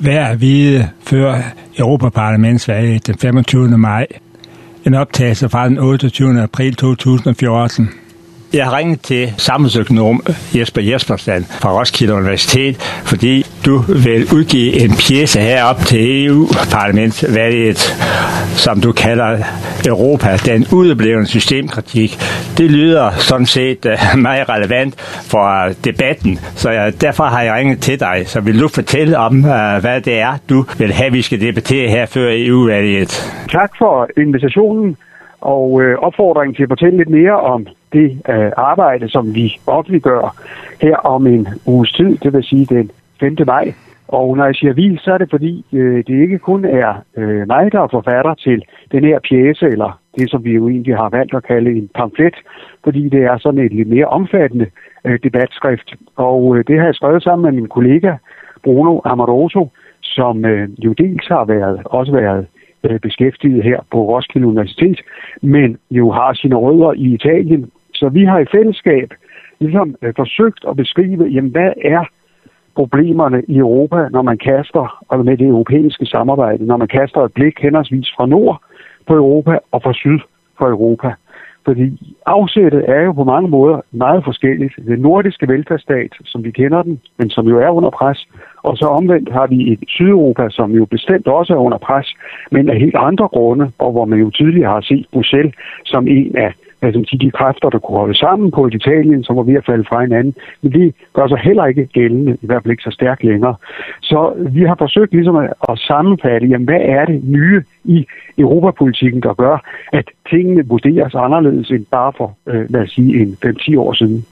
Værd at vide før Europaparlamentsvalget den 25. maj. En optagelse fra den 28. april 2014. Jeg har ringet til samfundsøkonom Jesper Jespersen fra Roskilde Universitet, fordi du vil udgive en pjece herop til EU-parlamentsvalget, som du kalder Europa, den udeblevende systemkritik. Det lyder sådan set meget relevant for debatten, så derfor har jeg ringet til dig. Så vil du fortælle om, hvad det er, du vil have, vi skal debattere her før EU-valget? Tak for invitationen og opfordringen til at fortælle lidt mere om det arbejde, som vi offentliggør her om en uges tid, det vil sige den 5. maj. Og når jeg siger vi, så er det fordi, det ikke kun er mig, der er forfatter til den her pjece, eller det, som vi jo egentlig har valgt at kalde en pamflet, fordi det er sådan et lidt mere omfattende debatskrift. Og det har jeg skrevet sammen med min kollega Bruno Amoroso, som jo dels har været beskæftiget her på Roskilde Universitet, men jo har sine rødder i Italien. Så vi har i fællesskab ligesom forsøgt at beskrive, jamen, hvad er problemerne i Europa, når man kaster, og med det europæiske samarbejde, når man kaster et blik henholdsvis fra nord på Europa og fra syd på Europa. Fordi afsættet er jo på mange måder meget forskelligt. Den nordiske velfærdsstat, som vi kender den, men som jo er under pres, og så omvendt har vi et Sydeuropa, som jo bestemt også er under pres, men af helt andre grunde, og hvor man jo tidligere har set Bruxelles som en af de kræfter, der kunne holde sammen på Italien, som var ved at falde fra hinanden. Men det gør sig heller ikke gældende, i hvert fald ikke så stærkt længere. Så vi har forsøgt ligesom at sammenfatte, jamen, hvad er det nye i europapolitikken, der gør, at tingene vurderes anderledes end bare for, lad os sige, en 5-10 år siden.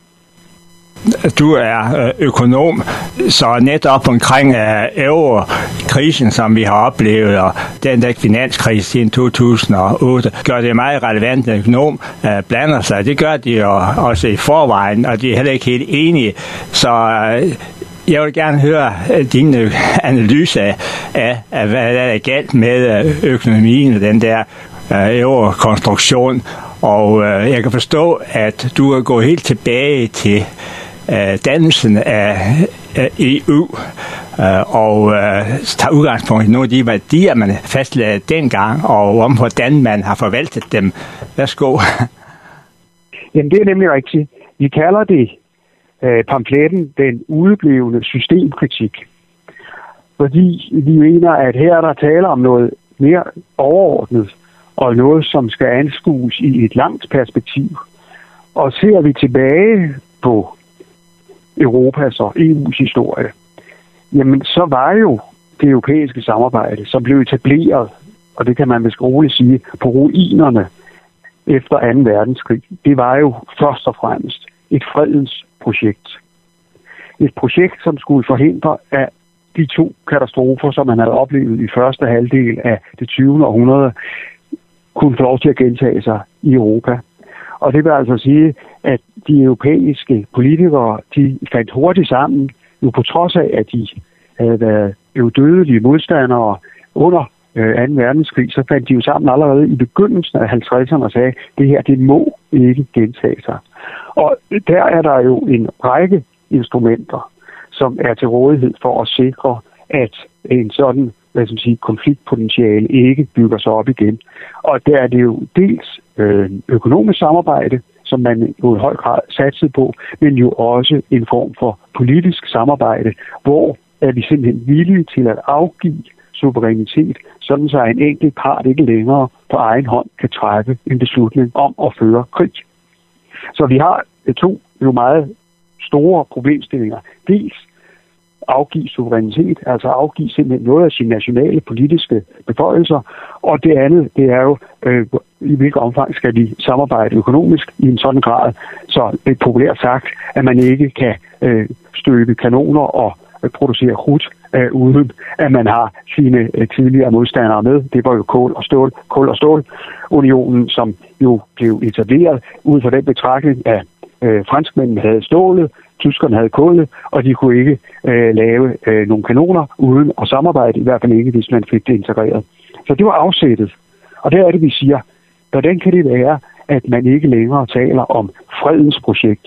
Du er økonom, så netop omkring eurokrisen, som vi har oplevet, og den der finanskrise siden 2008, gør det meget relevant, at økonom blander sig. Det gør de jo også i forvejen, og de er heller ikke helt enige. Så jeg vil gerne høre din analyse af hvad der er galt med økonomien og den der eurokonstruktion. Og jeg kan forstå, at du er gået helt tilbage til dannelsen af EU og tager udgangspunkt i nogle af de værdier, man fastlagde dengang, og om hvordan man har forvaltet dem. Værsgo. Jamen, det er nemlig rigtigt. Vi kalder det pamfletten den udeblevende systemkritik. Fordi vi mener, at her er der tale om noget mere overordnet, og noget, som skal anskues i et langt perspektiv. Og ser vi tilbage på Europas og EU's historie, jamen så var jo det europæiske samarbejde, som blev etableret, og det kan man vist roligt sige, på ruinerne efter 2. verdenskrig. Det var jo først og fremmest et fredens projekt. Et projekt, som skulle forhindre, at de 2 katastrofer, som man havde oplevet i første halvdel af det 20. århundrede, kunne få lov til at gentage sig i Europa. Og det vil altså sige, at de europæiske politikere, de fandt hurtigt sammen, jo på trods af, at de havde været jo dødelige modstandere under 2. verdenskrig, så fandt de jo sammen allerede i begyndelsen af 50'erne og sagde, at det her, det må ikke gentage sig. Og der er der jo en række instrumenter, som er til rådighed for at sikre, at en sådan konfliktpotentiale ikke bygger sig op igen. Og der er det jo dels økonomisk samarbejde, som man jo i høj grad satsede på, men jo også en form for politisk samarbejde, hvor er vi simpelthen villige til at afgive suverænitet, sådan så en enkelt part ikke længere på egen hånd kan træffe en beslutning om at føre krig. Så vi har 2 jo meget store problemstillinger. Dels afgive suverænitet, altså afgive simpelthen noget af sine nationale politiske beføjelser, og det andet, det er jo, i hvilket omfang skal vi samarbejde økonomisk i en sådan grad, så det er populært sagt, at man ikke kan støbe kanoner og producere krudt, uden at man har sine tidligere modstandere med. Det var jo kul- og stålunionen, som jo blev etableret ud fra den betragtning, at franskmændene havde stålet, tyskerne havde kullet, og de kunne ikke lave nogle kanoner uden at samarbejde, i hvert fald ikke, hvis man fik det integreret. Så det var afsættet. Og der er det, vi siger, hvordan kan det være, at man ikke længere taler om fredens projekt?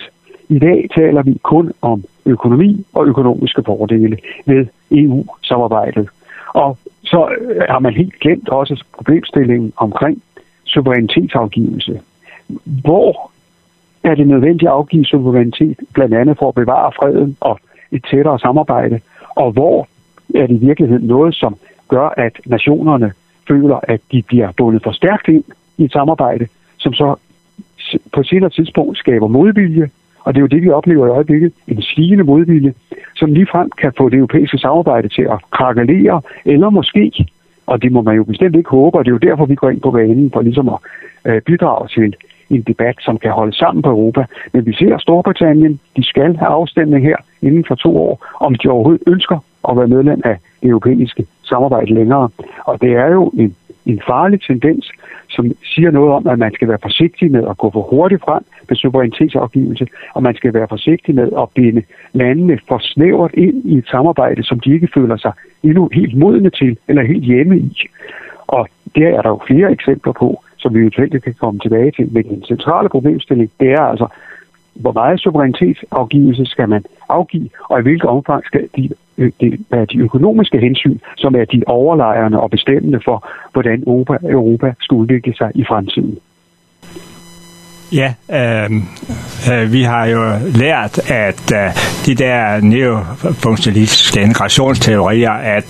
I dag taler vi kun om økonomi og økonomiske fordele ved EU-samarbejdet. Og så har man helt glemt også problemstillingen omkring suverænitetsafgivelse. Hvor er det nødvendigt at afgive suverænitet, blandt andet for at bevare freden og et tættere samarbejde, og hvor er det i virkeligheden noget, som gør, at nationerne føler, at de bliver bundet for stærkt ind i et samarbejde, som så på senere tidspunkt skaber modvilje, og det er jo det, vi oplever i øjeblikket, en stigende modvilje, som ligefrem kan få det europæiske samarbejde til at krakelere, eller måske, og det må man jo bestemt ikke håbe, og det er jo derfor, vi går ind på banen for ligesom at bidrage til en debat, som kan holde sammen på Europa. Men vi ser Storbritannien, de skal have afstemning her inden for 2 år, om de overhovedet ønsker at være medlem af det europæiske samarbejde længere. Og det er jo en farlig tendens, som siger noget om, at man skal være forsigtig med at gå for hurtigt frem med suverænitetsafgivelse, og man skal være forsigtig med at binde landene for snævert ind i et samarbejde, som de ikke føler sig endnu helt modne til, eller helt hjemme i. Og der er der jo flere eksempler på, som vi eventuelt kan komme tilbage til. Men den centrale problemstilling, det er altså, hvor meget suverænitetsafgivelse skal man afgive, og i hvilket omfang skal de økonomiske hensyn, som er de overlejrende og bestemmende for, hvordan Europa skal udvikle sig i fremtiden. Ja, vi har jo lært, at de der neofunktionalistiske integrationsteorier, at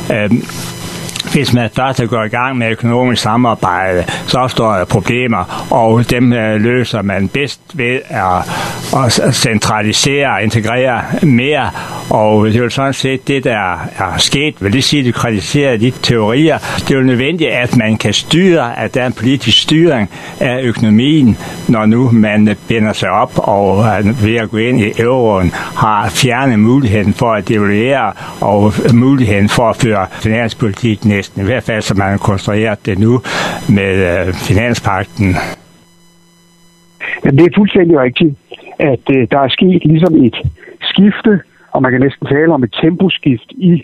hvis man først går i gang med økonomisk samarbejde, så opstår der problemer, og dem løser man bedst ved at centralisere og integrere mere. Og det er jo sådan set det, der er sket. Vil det sige, at de kritiserer de teorier? Det er jo nødvendigt, at man kan styre, at der er en politisk styring af økonomien, når nu man binder sig op og ved at gå ind i euroen har fjernet muligheden for at devaluere og muligheden for at føre finanspolitik næsten. I hvert fald, som man har konstrueret det nu med finanspagten. Jamen, det er fuldstændig rigtigt, at der er sket ligesom et skifte, og man kan næsten tale om et temposkift i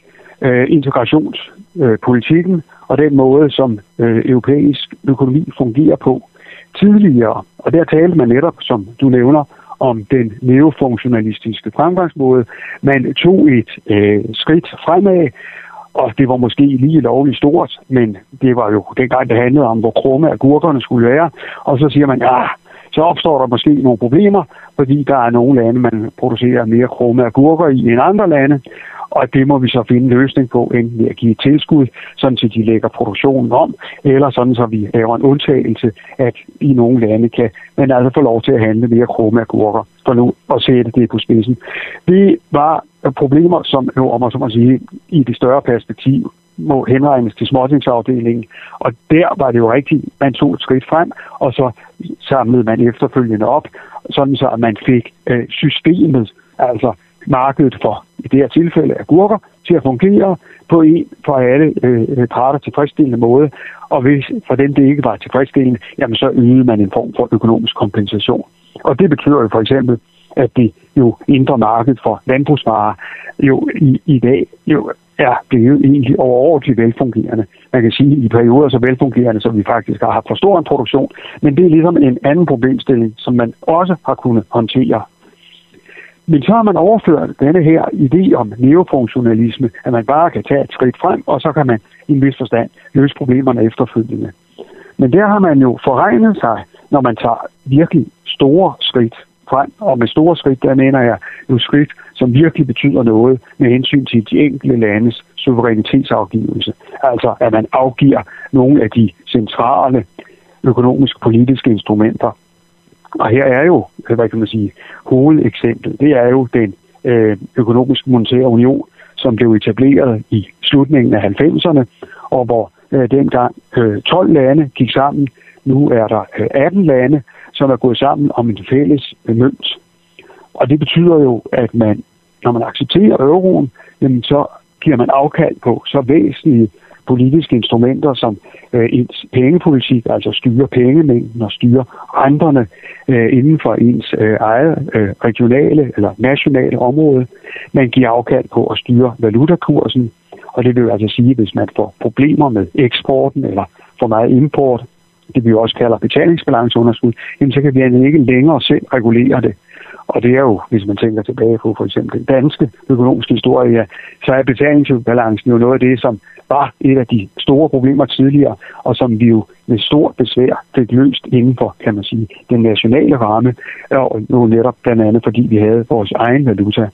integrationspolitikken og den måde, som europæisk økonomi fungerer på tidligere. Og der talte man netop, som du nævner, om den neofunktionalistiske fremgangsmåde. Man tog et skridt fremad, og det var måske lige lovligt stort, men det var jo dengang, det handlede om, hvor krumme agurkerne skulle være. Og så siger man, ja, så opstår der måske nogle problemer, fordi der er nogle lande, man producerer mere krumme agurker i end andre lande. Og det må vi så finde en løsning på, enten ved at give et tilskud, sådan så de lægger produktionen om, eller sådan så vi laver en undtagelse, at i nogle lande kan man altså få lov til at handle mere krumme agurker, for nu at sætte det på spidsen. Det var problemer, som jo, om man så må sige, i det større perspektiv må henregnes til småtingsafdelingen. Og der var det jo rigtigt, man tog et skridt frem, og så samlede man efterfølgende op, sådan så at man fik systemet, altså markedet for i det her tilfælde agurker, til at fungere på en for alle parter tilfredsstillende måde. Og hvis for dem det ikke var tilfredsstillende, jamen så ydede man en form for økonomisk kompensation. Og det betyder jo for eksempel, at det jo indre marked for landbrugsvarer jo i dag jo er blevet egentlig overordentligt velfungerende. Man kan sige, i perioder så velfungerende, som vi faktisk har haft for stor en produktion. Men det er ligesom en anden problemstilling, som man også har kunnet håndtere. Men så har man overført denne her idé om neofunktionalisme, at man bare kan tage et skridt frem, og så kan man i en vis forstand løse problemerne efterfølgende. Men der har man jo forregnet sig, når man tager virkelig store skridt frem. Og med store skridt, der mener jeg jo skridt, som virkelig betyder noget med hensyn til de enkelte landes suverænitetsafgivelse. Altså, at man afgiver nogle af de centrale økonomiske politiske instrumenter. Og her er jo, hvad kan man sige, hovedeksemplet, det er jo den økonomiske monetære union, som blev etableret i slutningen af 90'erne, og hvor dengang 12 lande gik sammen. Nu er der 18 lande, som er gået sammen om en fælles mønt. Og det betyder jo, at man, når man accepterer euroen, jamen så giver man afkald på så væsentlige politiske instrumenter som ens pengepolitik, altså styre pengemængden og styre renterne inden for ens eget regionale eller nationale område. Man giver afkald på at styre valutakursen, og det vil altså sige, hvis man får problemer med eksporten eller for meget import, det vi også kalder betalingsbalanceunderskud, jamen så kan vi ikke længere selv regulere det. Og det er jo, hvis man tænker tilbage på for eksempel den danske økonomiske historie, så er betalingsbalancen jo noget af det, som var et af de store problemer tidligere, og som vi jo med stort besvær fik løst inden for, kan man sige, den nationale ramme, og nu netop blandt andet, fordi vi havde vores egen valuta.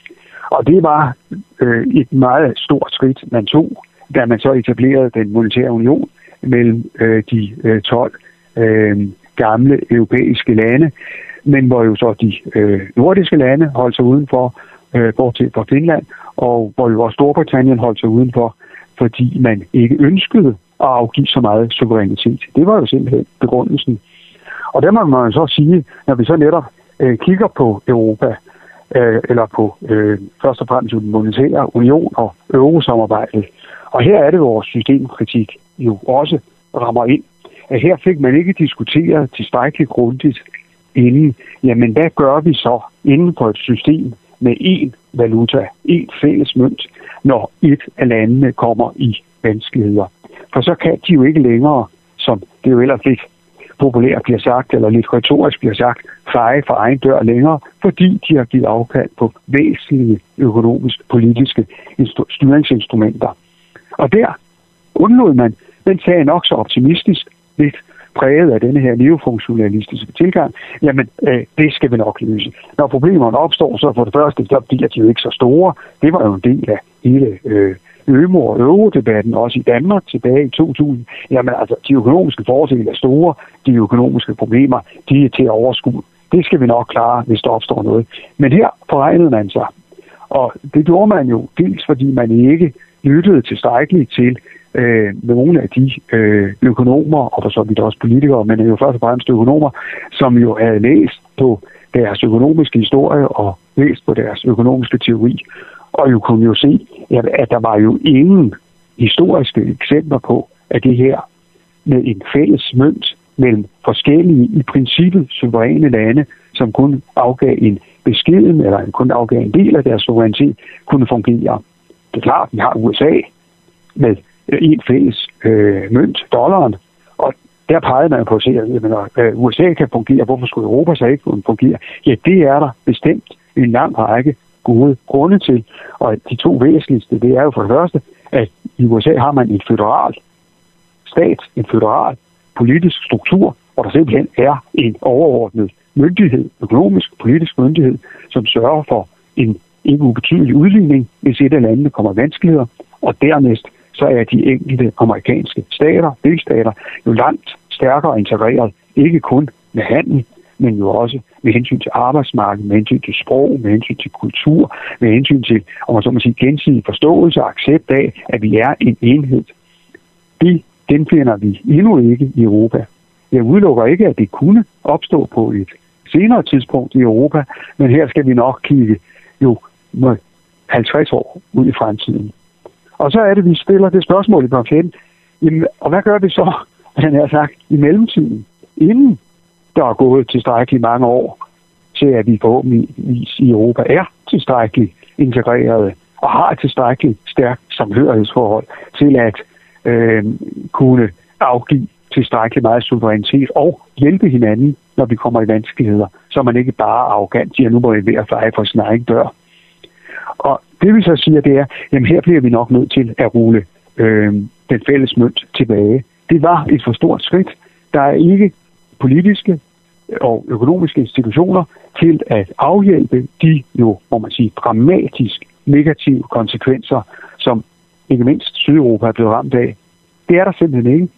Og det var et meget stort skridt, man tog, da man så etablerede den monetære union mellem de 12 gamle europæiske lande, men hvor jo så de nordiske lande holdt sig udenfor, bortset fra Finland, og hvor jo også Storbritannien holdt sig udenfor, fordi man ikke ønskede at afgive så meget suverænitet. Det var jo simpelthen begrundelsen. Og der må man så sige, når vi så netop kigger på Europa, eller på først og fremmest den monetære union og eurosamarbejdet, og her er det vores systemkritik jo også rammer ind, at her fik man ikke diskuteret tilstrækkeligt grundigt inden, jamen hvad gør vi så inden for et system med én valuta, én fælles mønt, når et af landene kommer i vanskeligheder. For så kan de jo ikke længere, som det jo ellers lidt populært bliver sagt, eller lidt retorisk bliver sagt, feje for egen dør længere, fordi de har givet afkald på væsentlige økonomiske, politiske styringsinstrumenter. Og der undlod man, den sagde nok så optimistisk, lidt præget af denne her neofunktionalistiske tilgang, jamen det skal vi nok løse. Når problemerne opstår, så for det første, så bliver de jo ikke så store. Det var jo en del af hele ØMU og eurodebatten, også i Danmark tilbage i 2000. Jamen altså, de økonomiske fordele er store, de økonomiske problemer, de er til at overskue. Det skal vi nok klare, hvis der opstår noget. Men her forregnede man sig. Og det gjorde man jo dels, fordi man ikke lyttede tilstrækkeligt til nogle af de økonomer, og for så vidt også politikere, men jo først og fremmest økonomer, som jo havde læst på deres økonomiske historie og læst på deres økonomiske teori, og jo kunne jo se, at der var jo ingen historiske eksempler på, at det her med en fælles mønt mellem forskellige, i princippet suveræne lande, som kun afgav en beskeden, eller kun afgav en del af deres suverænitet, kunne fungere. Det er klart, vi har USA med en fælles mønt, dollaren, og der pegede man på at se, at USA kan fungere, hvorfor skulle Europa så ikke fungere? Ja, det er der bestemt en lang række gode grunde til, og de to væsentligste, det er jo for det første, at i USA har man en føderal stat, en føderal politisk struktur, hvor der simpelthen er en overordnet myndighed, økonomisk, politisk myndighed, som sørger for en ikke ubetydelig udligning, hvis et af landene kommer vanskeligheder, og dernæst så er de enkelte amerikanske stater, delstater, jo langt stærkere integreret, ikke kun med handel, men jo også med hensyn til arbejdsmarked, med hensyn til sprog, med hensyn til kultur, med hensyn til, om man så må sige, gensidig forståelse og accept af, at vi er en enhed. Det genfinder vi endnu ikke i Europa. Jeg udelukker ikke, at det kunne opstå på et senere tidspunkt i Europa, men her skal vi nok kigge jo 50 år ud i fremtiden. Og så er det, vi stiller det spørgsmål i pamfletten. Og hvad gør vi så, han har sagt, i mellemtiden, inden der er gået tilstrækkeligt mange år, til at vi forhåbentligvis i Europa er tilstrækkeligt integrerede og har et tilstrækkeligt stærkt samhørighedsforhold til at kunne afgive tilstrækkeligt meget suverænitet og hjælpe hinanden, når vi kommer i vanskeligheder, så man ikke bare er arrogant siger, nu må vi ved at feje for sin egen dør. Og det vi så siger, det er, jamen her bliver vi nok nødt til at rulle den fælles mønt tilbage. Det var et for stort skridt. Der er ikke politiske og økonomiske institutioner til at afhjælpe de jo, må man sige, dramatisk negative konsekvenser, som ikke mindst Sydeuropa er blevet ramt af. Det er der simpelthen ikke.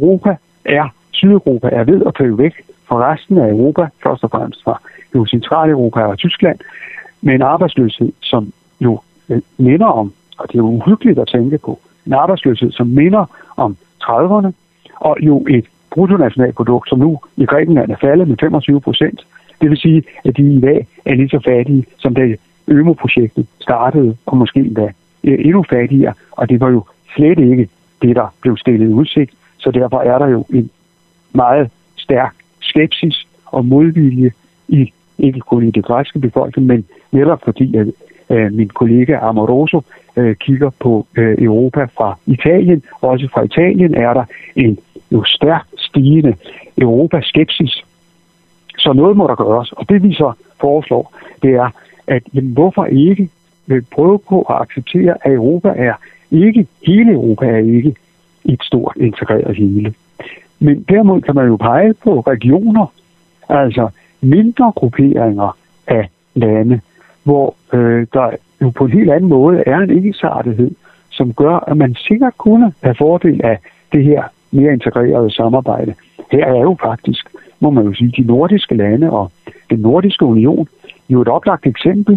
Sydeuropa er ved at købe væk fra resten af Europa, først og fremmest fra jo Centraleuropa og Tyskland, med en arbejdsløshed, som jo minder om, og det er jo uhyggeligt at tænke på, en arbejdsløshed, som minder om 30'erne, og jo et bruttonationalprodukt, som nu i Grækenland er faldet med 25%. Det vil sige, at de i dag er lige så fattige, som da ØMU-projektet startede, og måske endda endnu fattigere, og det var jo slet ikke det, der blev stillet i udsigt, så derfor er der jo en meget stærk skepsis og modvilje i ikke kun i det græske befolkning, men netop fordi at min kollega Amoroso kigger på Europa fra Italien. Også fra Italien er der en jo stærkt stigende Europa-skepsis, Så noget må der gøres. Og det vi så foreslår, det er, at hvorfor ikke prøve på at acceptere, at hele Europa er ikke et stort integreret hele. Men derimod kan man jo pege på regioner, altså mindre grupperinger af lande, hvor der jo på en helt anden måde er en ensartethed, som gør, at man sikkert kunne have fordel af det her mere integrerede samarbejde. Her er jo faktisk, må man jo sige, de nordiske lande og den nordiske union jo et oplagt eksempel.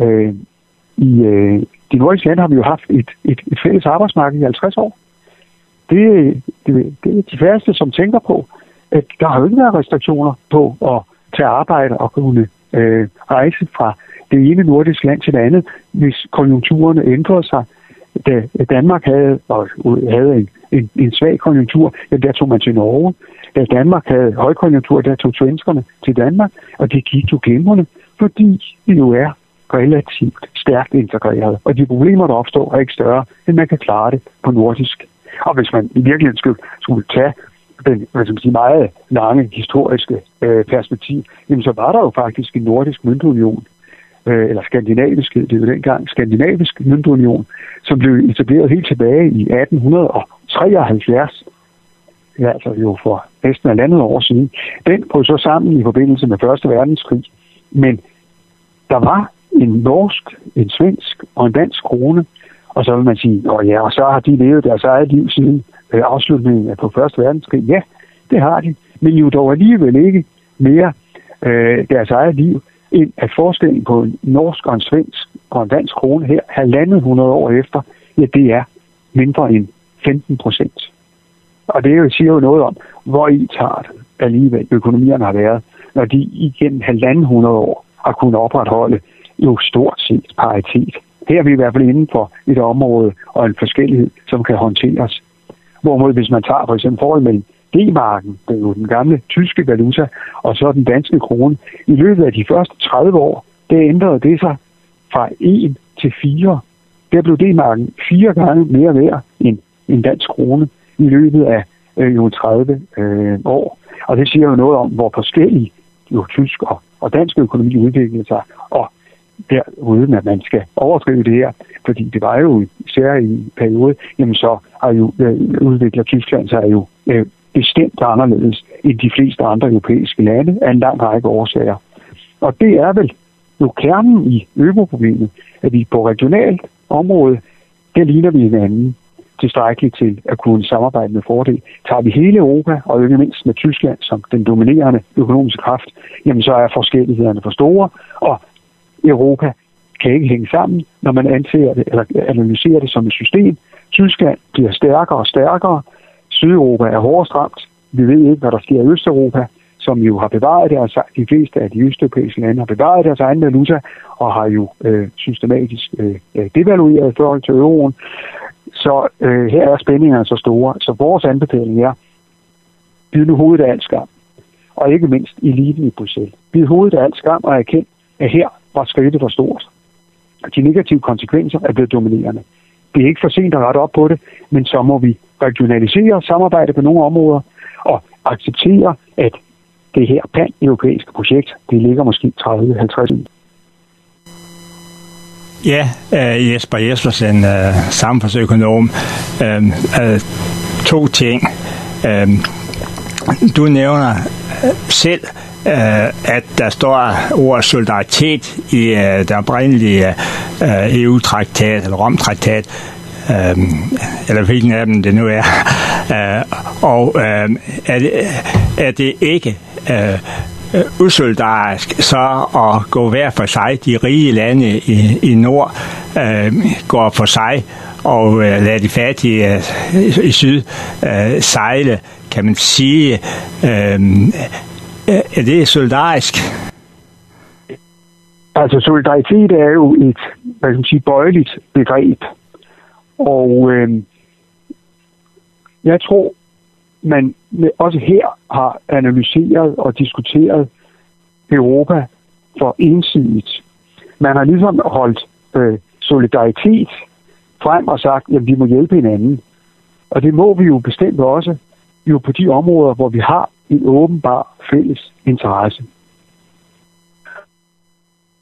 I de nordiske lande har vi jo haft et fælles arbejdsmarked i 50 år. Det er de færreste, som tænker på, at der har jo ikke været restriktioner på at tage arbejde og kunne rejse fra det ene nordiske land til det andet, hvis konjunkturerne ændrede sig. Da Danmark havde en svag konjunktur, der tog man til Norge. Da Danmark havde højkonjunktur, der tog svenskerne til Danmark, og det gik jo glimrende, fordi vi jo er relativt stærkt integreret. Og de problemer, der opstår, er ikke større, end man kan klare det på nordisk. Og hvis man i virkeligheden skulle tage den meget lange historiske perspektiv, jamen så var der jo faktisk en nordisk møntunion, eller skandinavisk, det er jo dengang skandinavisk møntunion, som blev etableret helt tilbage i 1873. Ja, altså jo for næsten 1,5 år siden. Den brød så sammen i forbindelse med 1. verdenskrig. Men der var en norsk, en svensk og en dansk krone, og så vil man sige, og så har de levet deres eget liv siden afslutningen på 1. verdenskrig. Ja, det har de, men jo dog alligevel ikke mere deres eget liv, end at forskellen på en norsk og en svensk og en dansk krone her 1.500 år efter, ja, det er mindre end 15%. Og det siger jo noget om, hvor i tager alligevel økonomierne har været, når de igennem 1.500 år har kunnet opretholde jo stort set paritet. Her er vi i hvert fald inden for et område og en forskellighed, som kan håndteres. Hvorimod hvis man tager for eksempel forhold mellem D-marken, det er jo den gamle tyske valuta, og så den danske krone, i løbet af de første 30 år, der ændrede det sig fra 1 til 4. Der blev D-marken 4 gange mere værd end en dansk krone i løbet af 30 år. Og det siger jo noget om, hvor forskellige jo tysk og dansk økonomi udviklede sig. Og der, uden at man skal overdrive det her, fordi det var jo især i en periode, jamen så har jo udviklet Tyskland sig jo bestemt anderledes end de fleste andre europæiske lande af en lang række årsager. Og det er vel jo kernen i økoproblemet, at vi på regionalt område, der ligner vi hinanden tilstrækkeligt til at kunne samarbejde med fordel. Tager vi hele Europa, og ikke mindst med Tyskland som den dominerende økonomiske kraft, jamen så er forskellighederne for store, og Europa kan ikke hænge sammen, når man anser det eller analyserer det som et system. Tyskland bliver stærkere og stærkere. Sydeuropa er hårdest ramt. Vi ved ikke, hvad der sker i Østeuropa, som jo har bevaret de fleste af de østeuropæiske lande har bevaret deres egen valuta, og har jo systematisk devalueret i forhold til euroen. Så her er spændingerne så store. Så vores anbefaling er, bid nu hovedet af alt skam. Og ikke mindst eliten i Bruxelles. Bid hovedet af alt skam og erkend, at her var skridtet for stort. De negative konsekvenser er blevet dominerende. Det er ikke for sent at rette op på det, men så må vi regionalisere samarbejde på nogle områder og acceptere, at det her pan-europæiske projekt, det ligger måske 30-50. Ja, Jesper Jespersen, samfundsøkonom. 2 ting. Du nævner selv, at der står ordet solidaritet i den oprindelige EU-traktat, eller Rom-traktat, eller hvilken af dem det nu er. Og er det ikke usolidarisk så at gå hver for sig? De rige lande i nord går for sig og lade de fattige i syd sejle, kan man sige. Er det solidarisk? Altså solidaritet er jo et, bøjeligt begreb. Og jeg tror, man også her har analyseret og diskuteret Europa for ensidigt. Man har ligesom holdt solidaritet frem og sagt, at vi må hjælpe hinanden. Og det må vi jo bestemt også jo på de områder, hvor vi har en åbenbar fælles interesse.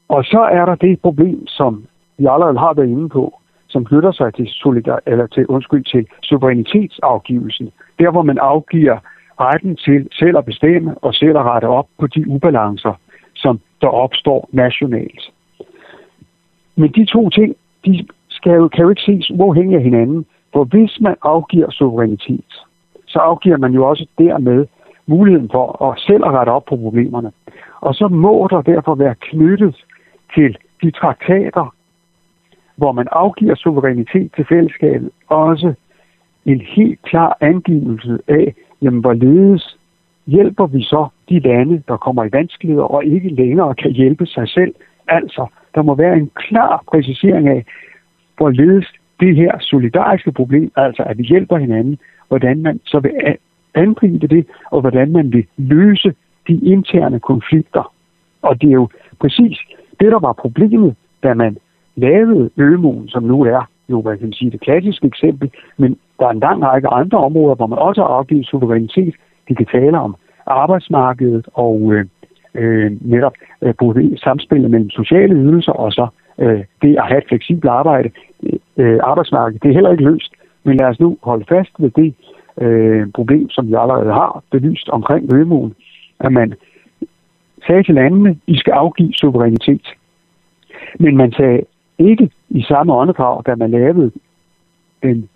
Og så er der det problem, som vi allerede har været inde på, som knytter sig til suverænitetsafgivelsen. Der, hvor man afgiver retten til selv at bestemme og selv at rette op på de ubalancer, som der opstår nationalt. Men de to ting, de kan jo ikke ses uafhængigt af hinanden, for hvis man afgiver suverænitet, så afgiver man jo også dermed muligheden for at selv at rette op på problemerne. Og så må der derfor være knyttet til de traktater, hvor man afgiver suverænitet til fællesskabet, også en helt klar angivelse af, jamen, hvorledes hjælper vi så de lande, der kommer i vanskeligheder og ikke længere kan hjælpe sig selv. Altså, der må være en klar præcisering af, hvorledes det her solidariske problem, altså at vi hjælper hinanden, hvordan man så vil angribe det, og hvordan man vil løse de interne konflikter. Og det er jo præcis det, der var problemet, da man lavede ømuen, som nu er jo, hvad kan man sige, det klassiske eksempel, men der er en lang række andre områder, hvor man også har afgivet suverænitet. Vi kan tale om arbejdsmarkedet og netop samspillet mellem sociale ydelser og så det at have et fleksibelt arbejdsmarked. Det er heller ikke løst, men lad os nu holde fast ved det problem, som vi allerede har belyst omkring ømuen, at man sagde til landene, I skal afgive suverænitet. Men man sagde ikke i samme åndedrag, da man lavede en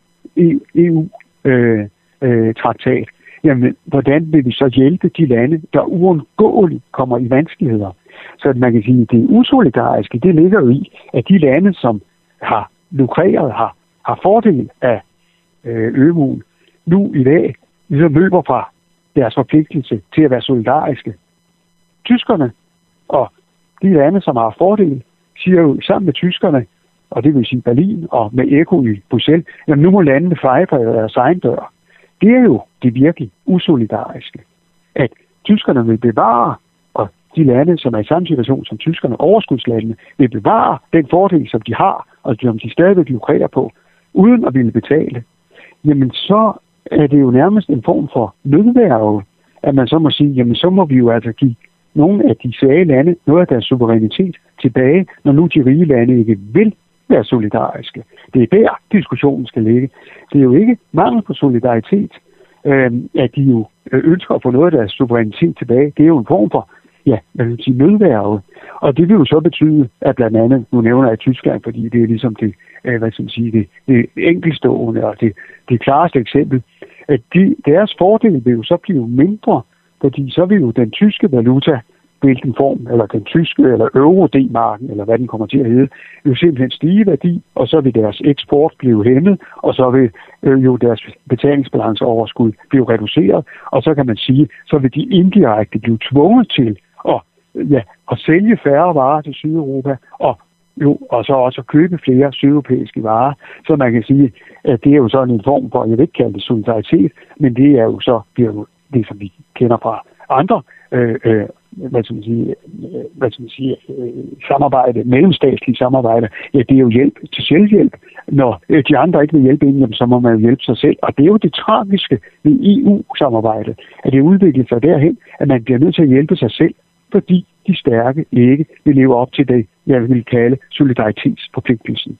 EU-traktat, jamen, hvordan vil vi så hjælpe de lande, der uundgåeligt kommer i vanskeligheder? Så at man kan sige, at det usolidariske, det ligger jo i, at de lande, som har lukreret, har fordel af ømuen, nu i dag ligesom løber fra deres forpligtelse til at være solidariske. Tyskerne og de lande, som har fordel, siger jo sammen med tyskerne, og det vil sige Berlin og med Eko i Bruxelles, jamen nu må landene feje på deres egen dør. Det er jo det virkelig usolidariske. At tyskerne vil bevare, og de lande, som er i samme situation som tyskerne, overskudslandene, vil bevare den fordel, som de har, og som de stadigvæk lukrerer på, uden at ville betale. Jamen så er det jo nærmest en form for nødværge, at man så må sige, jamen så må vi jo altså give nogle af de svage lande noget af deres suverænitet tilbage, når nu de rige lande ikke vil være solidariske. Det er der, diskussionen skal ligge. Det er jo ikke mangel på solidaritet, at de jo ønsker at få noget af deres suverænitet tilbage. Det er jo en form for, ja, hvad vil jeg sige, nødværge. Og det vil jo så betyde, at blandt andet, nu nævner jeg Tyskland, fordi det er ligesom det, hvad skal man sige, det enkeltstående og det klareste eksempel, at deres fordel vil jo så blive mindre, fordi så vil jo den tyske valuta, hvilken form, eller den tyske, eller euro-D-marken, eller hvad den kommer til at hedde, jo simpelthen stige i værdi, og så vil deres eksport blive hæmmet, og så vil jo deres betalingsbalanceoverskud blive reduceret, og så kan man sige, så vil de indirekte blive tvunget til at sælge færre varer til Sydeuropa, og så også købe flere sydeuropæiske varer. Så man kan sige, at det er jo sådan en form for, jeg vil ikke kalde det solidaritet, men det er jo så det, som vi kender fra andre samarbejde, mellemstatslige samarbejde, ja, det er jo hjælp til selvhjælp. Når de andre ikke vil hjælpe en, så må man jo hjælpe sig selv. Og det er jo det tragiske ved EU-samarbejdet, at det udvikler sig derhen, at man bliver nødt til at hjælpe sig selv, fordi de stærke ikke vil leve op til det, jeg vil kalde solidaritetsforpligtelsen.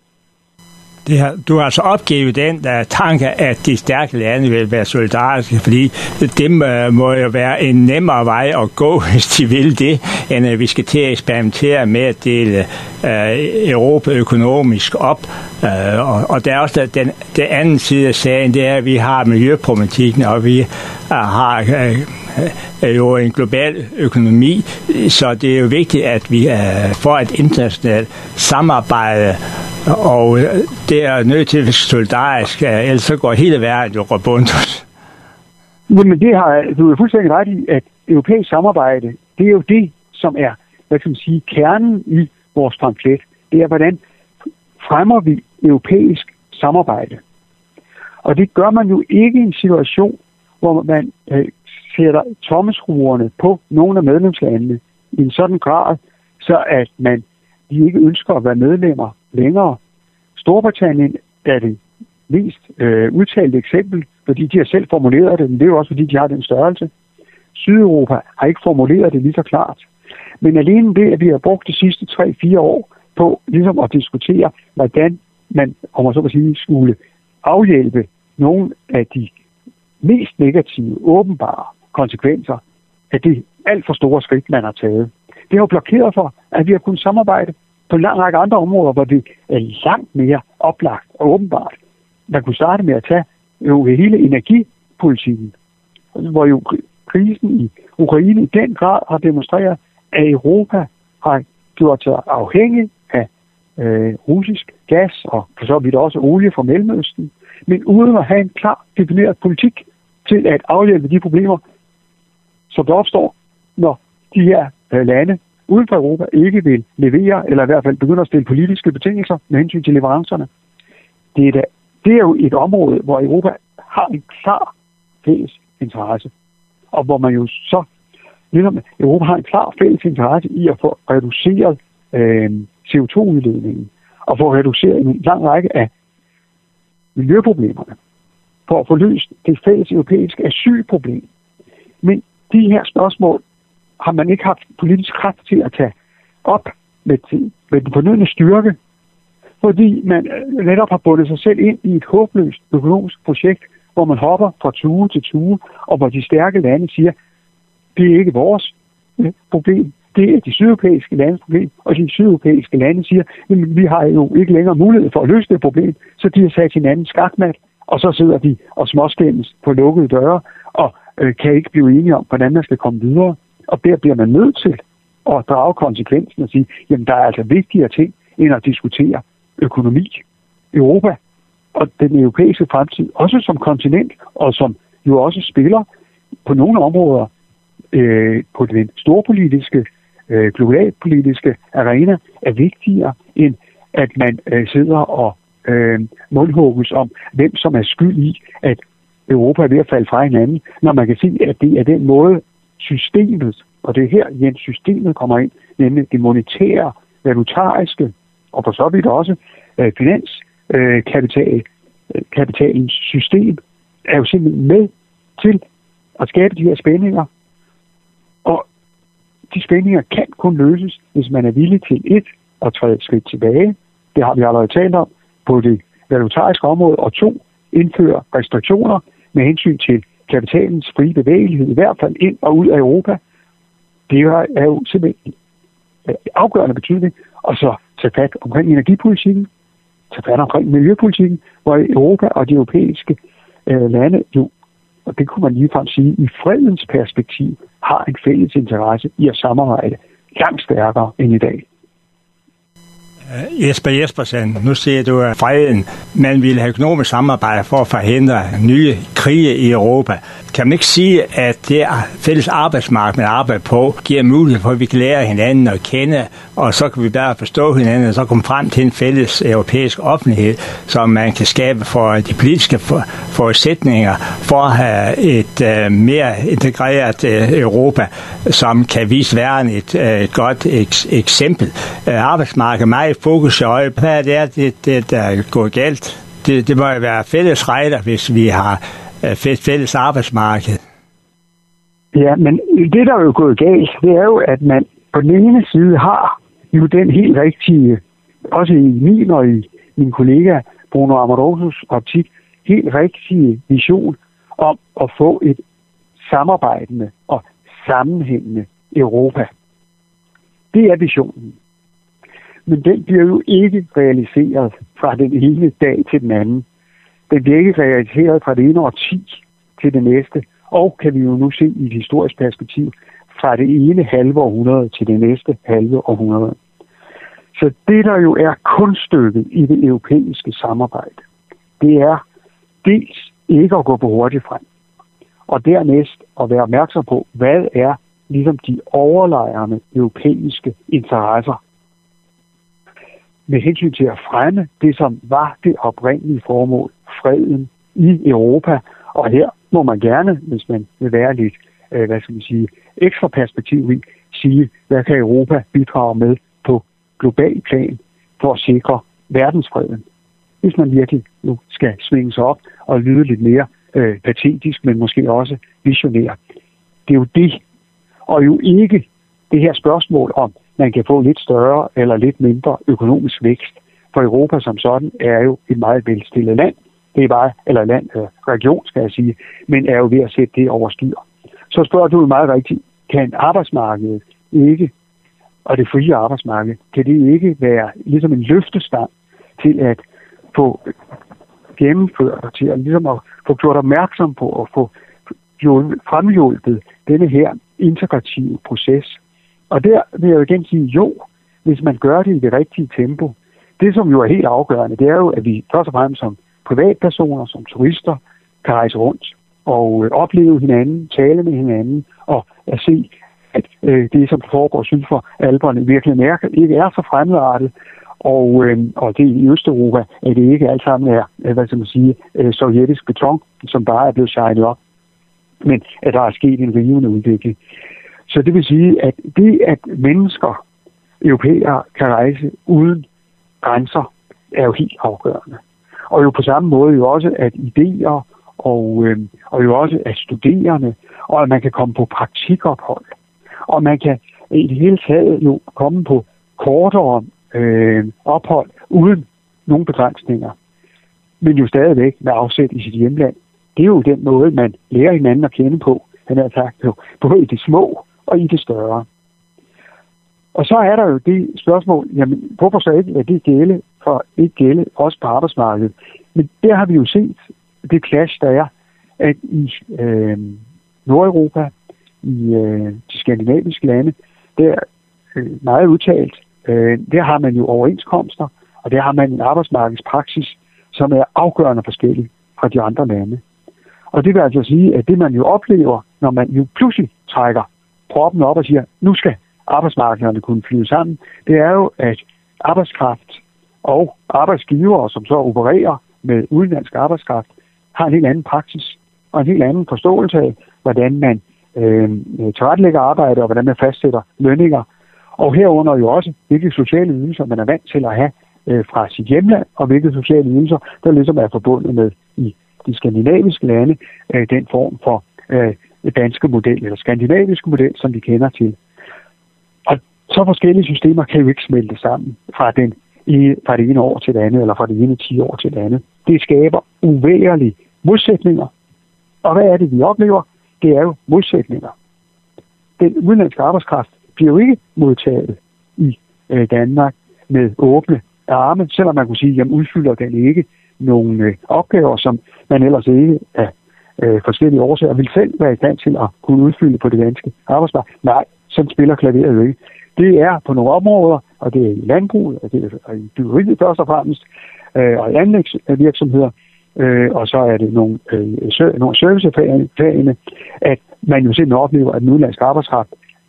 Du har altså opgivet den tanke, at de stærke lande vil være solidariske, fordi det må jo være en nemmere vej at gå, hvis de vil det, end at vi skal til at eksperimentere med at dele Europa økonomisk op. Og der er også den anden side af sagen, det er, at vi har miljøproblematikken, og vi har jo en global økonomi, så det er jo vigtigt, at vi får et internationalt samarbejde, og det er nødt til at være solidarisk, ellers så går hele verden jo robundt. Jamen du er fuldstændig ret i, at europæisk samarbejde, det er jo det, som er, hvad kan man sige, kernen i vores pamflet. Det er, hvordan fremmer vi europæisk samarbejde. Og det gør man jo ikke i en situation, hvor man sætter tommeskruerne på nogle af medlemslandene i en sådan grad, så at de ikke ønsker at være medlemmer længere. Storbritannien er det mest udtalte eksempel, fordi de har selv formuleret det, men det er jo også fordi, de har den størrelse. Sydeuropa har ikke formuleret det lige så klart. Men alene det, at vi har brugt de sidste 3-4 år på ligesom at diskutere, hvordan man, om man så må sige, skulle afhjælpe nogle af de mest negative, åbenbare konsekvenser af det alt for store skridt, man har taget. Det har jo blokeret for, at vi har kunnet samarbejde på en lang række andre områder, hvor det er langt mere oplagt og åbenbart. Man kunne starte med at tage jo hele energipolitikken, hvor jo krisen i Ukraine i den grad har demonstreret, at Europa har gjort sig afhængig af russisk gas og for så vidt også olie fra Mellemøsten, men uden at have en klar defineret politik til at afhjælpe de problemer, som der opstår, når de her lande uden for Europa ikke vil levere, eller i hvert fald begynde at stille politiske betingelser med hensyn til leverancerne. Det er jo et område, hvor Europa har en klar fælles interesse, og hvor man jo så, ligesom Europa har en klar fælles interesse i at få reduceret CO2-udledningen, og få reduceret en lang række af miljøproblemerne, for at få løst det fælles europæiske asylproblem. Men de her spørgsmål har man ikke haft politisk kraft til at tage op med den fornødne styrke, fordi man netop har bundet sig selv ind i et håbløst økonomisk projekt, hvor man hopper fra tue til tue, og hvor de stærke lande siger, det er ikke vores problem, det er de sydeuropæiske landes problem, og de sydeuropæiske lande siger, jamen, vi har jo ikke længere mulighed for at løse det problem, så de har sat hinanden skakmat, og så sidder de og småskændes på lukkede døre, og kan ikke blive enige om, hvordan man skal komme videre. Og der bliver man nødt til at drage konsekvensen og sige, jamen der er altså vigtigere ting, end at diskutere økonomi. Europa og den europæiske fremtid, også som kontinent, og som jo også spiller på nogle områder på den storpolitiske, globalpolitiske arena, er vigtigere, end at man sidder og mundhugges om, hvem som er skyld i, at Europa er ved at falde fra hinanden, når man kan se, at det er den måde, systemet, og det er her, Jens, systemet kommer ind, nemlig det monetære, valutariske, og for så vidt også finanskapitalens system, er jo simpelthen med til at skabe de her spændinger. Og de spændinger kan kun løses, hvis man er villig til at træde et skridt tilbage. Det har vi allerede talt om på det valutariske område, og 2, indføre restriktioner med hensyn til kapitalens frie bevægelighed, i hvert fald ind og ud af Europa. Det er jo simpelthen afgørende betydning, og så tage fat omkring energipolitikken, tage fat omkring miljøpolitikken, hvor Europa og de europæiske lande jo, og det kunne man ligefrem sige, i fredens perspektiv, har en fælles interesse i at samarbejde langt stærkere end i dag. Jesper Jespersen, nu siger du, at freden, man vil have økonomisk samarbejde for at forhindre nye krige i Europa. Kan man ikke sige, at det fælles arbejdsmarked, man arbejder på, giver mulighed for, at vi kan lære hinanden at kende, og så kan vi bare forstå hinanden, og så komme frem til en fælles europæisk offentlighed, som man kan skabe for de politiske forudsætninger for at have et mere integreret Europa, som kan vise verden et godt eksempel. Arbejdsmarkedet er meget fokus i øje. Hvad er det, der går galt? Det må jo være fælles regler, hvis vi har fælles arbejdsmarked. Ja, men det, der er jo gået galt, det er jo, at man på den ene side har jo den helt rigtige, også i min og i min kollega Bruno Amorosos optik, helt rigtige vision om at få et samarbejdende og sammenhængende Europa. Det er visionen. Men den bliver jo ikke realiseret fra den ene dag til den anden. Den bliver ikke realiseret fra det ene årti til det næste, og kan vi jo nu se i et historisk perspektiv, fra det ene halve århundrede til det næste halve århundrede. Så det, der jo er kunststykket i det europæiske samarbejde, det er dels ikke at gå på hurtigt frem, og dernæst at være opmærksom på, hvad er ligesom de overlejrende europæiske interesser med hensyn til at fremme det, som var det oprindelige formål, freden i Europa. Og her må man gerne, hvis man vil være lidt, ekstra perspektiv i, sige, hvad kan Europa bidrage med på global plan for at sikre verdensfreden. Hvis man virkelig nu skal svinge sig op og lyde lidt mere patetisk, men måske også visionær. Det er jo det, og jo ikke det her spørgsmål om, man kan få lidt større eller lidt mindre økonomisk vækst. For Europa som sådan er jo et meget velstillet land. Det er bare, eller land, region skal jeg sige, men er jo ved at sætte det over styr. Så spørger du meget rigtigt, kan arbejdsmarkedet ikke, og det frie arbejdsmarked, kan det ikke være ligesom en løftestang til at få gennemført, til at, ligesom at få gjort opmærksom på og få fremhjulpet denne her integrative proces. Og der vil jeg jo igen sige, jo, hvis man gør det i det rigtige tempo. Det, som jo er helt afgørende, det er jo, at vi først og fremmest som privatpersoner, som turister, kan rejse rundt og opleve hinanden, tale med hinanden, og at se, at det, som foregår syd for Alperne, virkelig ikke er så fremmedartet, og det i Østeuropa, at det ikke alt sammen er, hvad skal man sige, sovjetisk beton, som bare er blevet shinet op, men at der er sket en rivende udvikling. Så det vil sige, at det, at mennesker, europæere, kan rejse uden grænser, er jo helt afgørende. Og jo på samme måde jo også, at idéer og jo også at studerende, og at man kan komme på praktikophold. Og man kan i det hele taget jo komme på kortere ophold uden nogen begrænsninger. Men jo stadigvæk med afsæt i sit hjemland. Det er jo den måde, man lærer hinanden at kende på, han har sagt, både i det små og i det større. Og så er der jo det spørgsmål, jamen, hvorfor så ikke lade det gælde for ikke gælde også på arbejdsmarkedet? Men der har vi jo set det clash, der er, at i Nordeuropa, i de skandinaviske lande, der meget udtalt, der har man jo overenskomster, og der har man en arbejdsmarkedspraksis, som er afgørende forskellig fra de andre lande. Og det vil altså sige, at det man jo oplever, når man jo pludselig trækker proppen op og siger, nu skal arbejdsmarkederne kunne flyde sammen, det er jo, at arbejdskraft og arbejdsgivere, som så opererer med udenlandsk arbejdskraft, har en helt anden praksis og en helt anden forståelse af, hvordan man tilrettelægger arbejde og hvordan man fastsætter lønninger. Og herunder jo også, hvilke sociale ydelser man er vant til at have fra sit hjemland, og hvilke sociale ydelser, der ligesom er forbundet med i de skandinaviske lande, den form for danske model, eller skandinaviske model, som vi kender til. Og så forskellige systemer kan jo ikke smelte sammen fra det ene år til det andet, eller fra det ene 10 år til det andet. Det skaber uværlige modsætninger. Og hvad er det, vi oplever? Det er jo modsætninger. Den udenlandske arbejdskraft bliver jo ikke modtaget i Danmark med åbne arme, selvom man kunne sige, jamen udfylder den ikke nogle opgaver, som man ellers ikke af forskellige årsager vil selv være i stand til at kunne udfylde på det danske arbejdsmarked. Nej, sådan spiller klaveret jo ikke. Det er på nogle områder, og det er i landbruget, og det er i byggeriet først og fremmest, og i anlægsvirksomheder, og så er det nogle servicefagene, at man jo simpelthen oplever, at den udenlandske arbejdskraft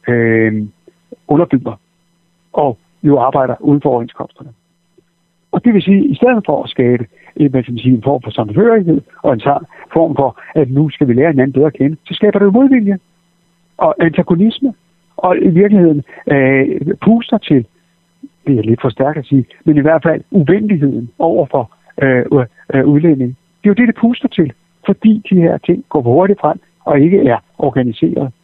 underbygger og jo arbejder uden for overenskomsterne. Og det vil sige, at i stedet for at skabe en form for sammenhørighed og en form for, at nu skal vi lære hinanden bedre at kende, så skaber det modvilje og antagonisme, og i virkeligheden puster til, det er lidt for stærkt at sige, men i hvert fald uvenligheden over for udlænding. Det er jo det puster til, fordi de her ting går hurtigt frem og ikke er organiseret.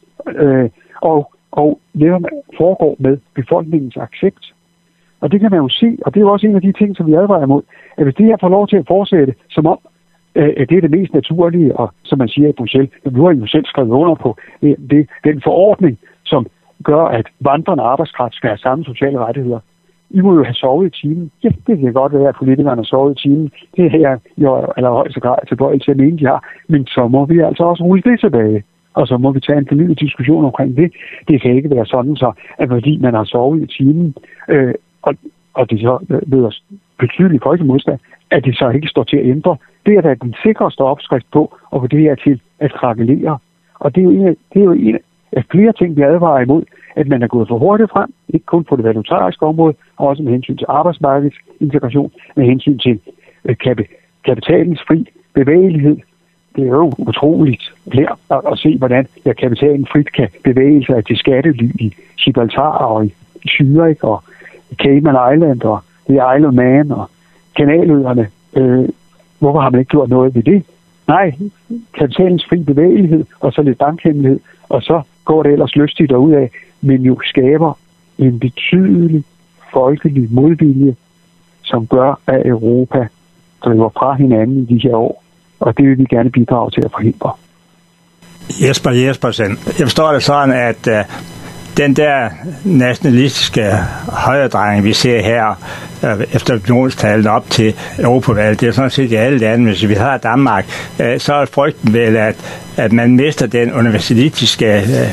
Og det foregår med befolkningens accept. Og det kan man jo se, og det er jo også en af de ting, som vi advarer imod, at hvis det her får lov til at fortsætte, som om at det er det mest naturlige, og som man siger i Bruxelles, nu har I jo selv skrevet under på den forordning, som gør, at vandrende arbejdskraft skal have samme sociale rettigheder. I må jo have sovet i timen. Ja, det kan godt være, at politikerne har sovet i timen. Det her jo allerhøjeste grad tilbøjelig til at mene, de har. Men så må vi altså også rulle det tilbage. Og så må vi tage en fornyet diskussion omkring det. Det kan ikke være sådan, så at fordi man har sovet i timen, og det så ved betydeligt folkemodstand, at det så ikke står til at ændre. Det er da den sikreste opskrift på at få det her til at krakelere. Og det er jo en af flere ting, vi advarer imod, at man er gået for hurtigt frem, ikke kun på det valutariske område, og også med hensyn til arbejdsmarkedets integration, med hensyn til kapitalens fri bevægelighed. Det er jo utroligt at se, hvordan kapitalen frit kan bevæge sig til skattely i Gibraltar og i Zürich og Cayman Island og det er Isle of Man og Kanaløerne. Hvorfor har man ikke gjort noget ved det? Nej, kapitalens fri bevægelighed og så lidt bankhemmelighed, og så går det ellers lystigt derudad, men jo skaber en betydelig folkelig modvilje, som gør, at Europa driver fra hinanden i de her år, og det vil vi gerne bidrage til at forhindre. Jesper Jespersen, jeg forstår det sådan, at den der nationalistiske højredrejning, vi ser her efter opinionstalen op til Europavalget, det er sådan set i alle lande. Hvis vi har Danmark, så er frygten vel, at man mister den universalistiske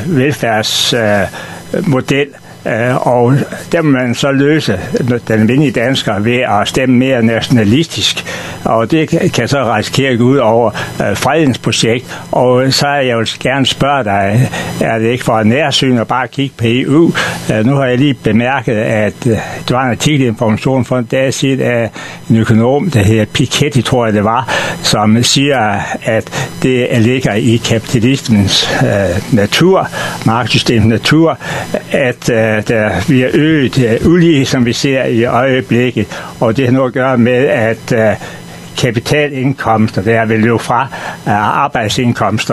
velfærdsmodel, og der må man så løse den almindelige dansker ved at stemme mere nationalistisk, og det kan så risikere ud over fredens projekt. Og så jeg vil gerne spørge dig, er det ikke for nærsyn at bare kigge på EU? Nu har jeg lige bemærket, at der var en artikel i Information for en dag siden af en økonom, der hedder Piketty, tror jeg det var, som siger, at det ligger i kapitalismens natur, markedssystemets natur, at der bliver øget ulighed, som vi ser i øjeblikket, og det har noget at gøre med, at kapitalindkomster, der vil løbe fra arbejdsindkomster.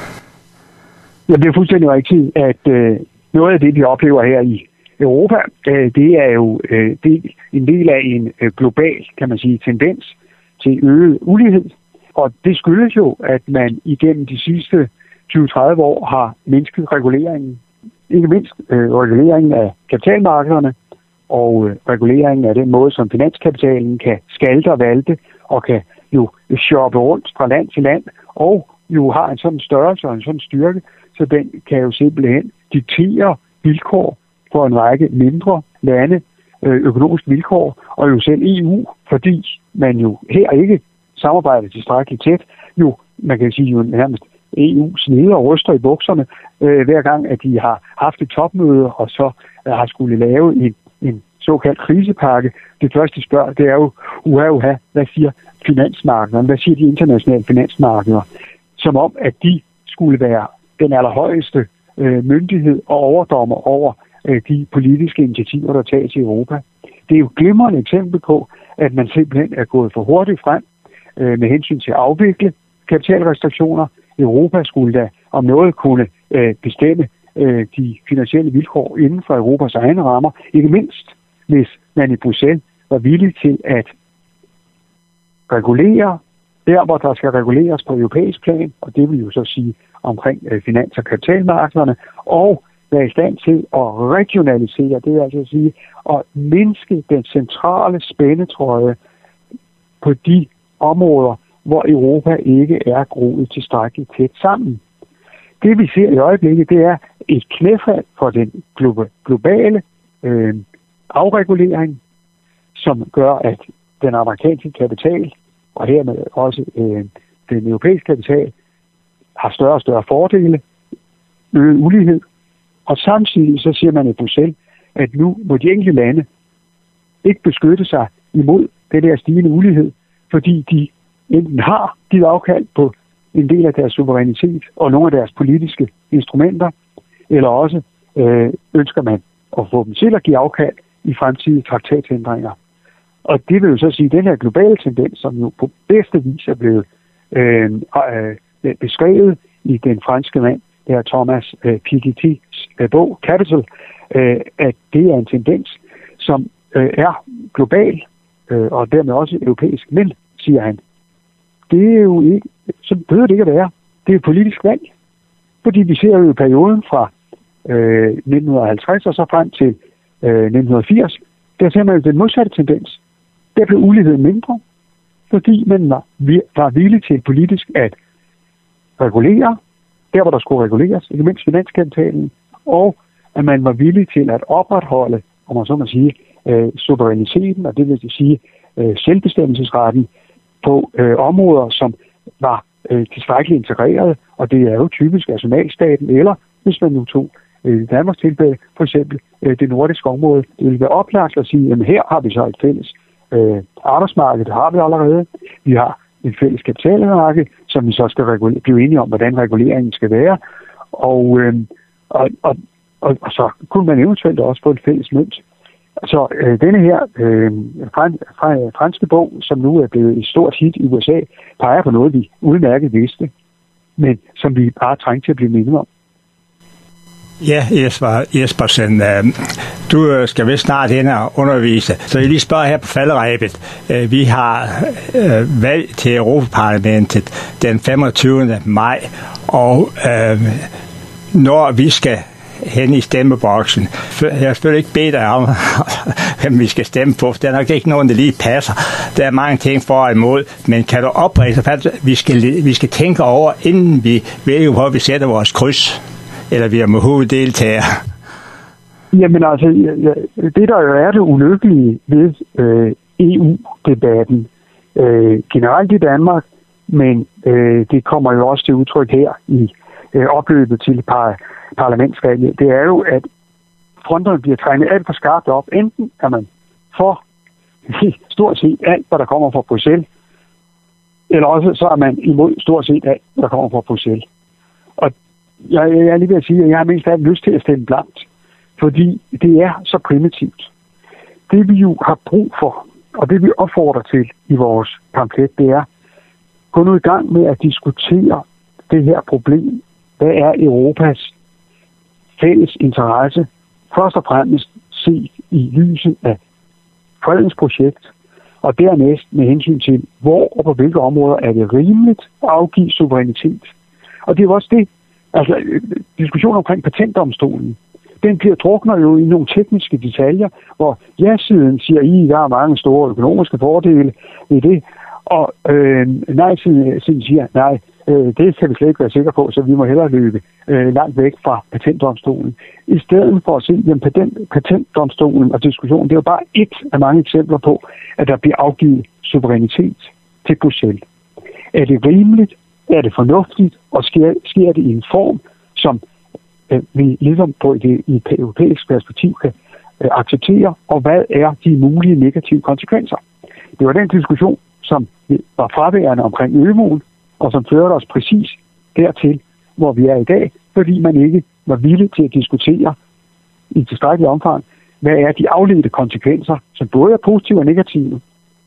Ja, det er fuldstændig rigtigt, at noget af det, vi oplever her i Europa, det er jo en del af en global, kan man sige, tendens til øget ulighed. Og det skyldes jo, at man igennem de sidste 20-30 år har mindsket reguleringen. Ikke mindst reguleringen af kapitalmarkederne og reguleringen af den måde, som finanskapitalen kan skalte og valte og kan jo shoppe rundt fra land til land, og jo har en sådan størrelse og en sådan styrke, så den kan jo simpelthen diktere vilkår for en række mindre lande, økonomiske vilkår, og jo selv EU, fordi man jo her ikke samarbejder tilstrækkeligt tæt, jo, man kan sige jo nærmest EU snider og ryster i bukserne, hver gang, at de har haft et topmøde, og så har skulle lave en såkaldt krisepakke. Det første, de spørger, det er jo, hvad siger finansmarkederne, hvad siger de internationale finansmarkeder, som om, at de skulle være den allerhøjeste myndighed og overdommer over de politiske initiativer, der tages i Europa. Det er jo et glimrende eksempel på, at man simpelthen er gået for hurtigt frem med hensyn til at afvikle kapitalrestriktioner. Europa skulle da om noget kunne bestemme de finansielle vilkår inden for Europas egne rammer, ikke mindst hvis man i Bruxelles var villig til at regulere der, hvor der skal reguleres på europæisk plan, og det vil jo så sige omkring finans- og kapitalmarkederne, og være i stand til at regionalisere, det vil altså sige at mindske den centrale spændetrøje på de områder, hvor Europa ikke er groet tilstrækkeligt tæt sammen. Det vi ser i øjeblikket, det er et knæfald for den globale afregulering, som gør, at den amerikanske kapital, og hermed også den europæiske kapital, har større og større fordele, øget ulighed, og samtidig så siger man i Bruxelles, at nu må de enkelte lande ikke beskytte sig imod den der stigende ulighed, fordi de enten har givet afkald på en del af deres suverænitet og nogle af deres politiske instrumenter, eller også ønsker man at få dem til at give afkald i fremtidige traktatændringer. Og det vil jo så sige, at den her globale tendens, som jo på bedste vis er blevet beskrevet i den franske mand, der Thomas Piketty's bog Capital, at det er en tendens, som er global og dermed også europæisk. Men, siger han, det er jo ikke, så behøver det ikke at være. Det er et politisk valg. Fordi vi ser jo i perioden fra 1950 og så frem til 1980, der ser man jo den modsatte tendens. Der blev uligheden mindre, fordi man var villig til politisk at regulere, der hvor der skulle reguleres, ikke mindst finanskapitalen, og at man var villig til at opretholde, om man så må sige, suveræniteten, og det vil sige selvbestemmelsesretten på områder, som var tilstrækkeligt integreret, og det er jo typisk nationalstaten, eller hvis man nu tog Danmarks tilfælde, for eksempel det nordiske område. Det vil være oplagt at sige, at her har vi så et fælles arbejdsmarked, det har vi allerede. Vi har et fælles kapitalmarked, som vi så skal blive enige om, hvordan reguleringen skal være. Og så kunne man eventuelt også få et fælles mønt. Så denne her franske bog, som nu er blevet et stort hit i USA, peger på noget, vi udmærket vidste, men som vi bare trængte til at blive mindet om. Ja, Jespersen, du skal vist snart hen og undervise, så jeg lige spørger her på falderebet. Vi har valg til Europaparlamentet den 25. maj, og når vi skal hen i stemmeboksen, jeg har selvfølgelig ikke bedt dig om, hvem vi skal stemme på, for der er nok ikke nogen, der lige passer. Der er mange ting for og imod, men kan du opræse, at vi skal tænke over, inden vi vælger, hvor vi sætter vores kryds, eller vi er med hoveddeltager? Jamen altså, det der jo er det ulykkelige ved EU-debatten generelt i Danmark, men det kommer jo også til udtryk her i opløbet til parlamentsvalget, det er jo, at fronterne bliver tegnet alt for skarpt op. Enten er man for stort set alt, hvad der kommer fra Bruxelles, eller også så er man imod stort set alt, der kommer fra Bruxelles. Og jeg er lige ved at sige, at jeg har mindst af lyst til at stemme blankt, fordi det er så primitivt. Det vi jo har brug for, og det vi opfordrer til i vores pamflet, det er, gå nu i gang med at diskutere det her problem. Hvad er Europas fælles interesse? Først og fremmest set i lyset af fredens projekt, og dernæst med hensyn til, hvor og på hvilke områder er det rimeligt at afgive suverænitet. Og det er også det, altså diskussionen omkring patentdomstolen, den bliver drukner jo i nogle tekniske detaljer, hvor ja-siden siger, at der er mange store økonomiske fordele i det, og nej-siden siger, nej, det kan vi slet ikke være sikre på, så vi må hellere løbe langt væk fra patentdomstolen. I stedet for at se, at patentdomstolen og diskussionen, det er jo bare et af mange eksempler på, at der bliver afgivet suverænitet til Bruxelles. Er det rimeligt? Er det fornuftigt? Og sker det i en form, som vi ligesom på i et europæisk perspektiv kan acceptere? Og hvad er de mulige negative konsekvenser? Det var den diskussion, som var fraværende omkring ømuen, og som førte os præcis dertil, hvor vi er i dag, fordi man ikke var villig til at diskutere i tilstrækkelig omfang, hvad er de afledte konsekvenser, som både er positive og negative.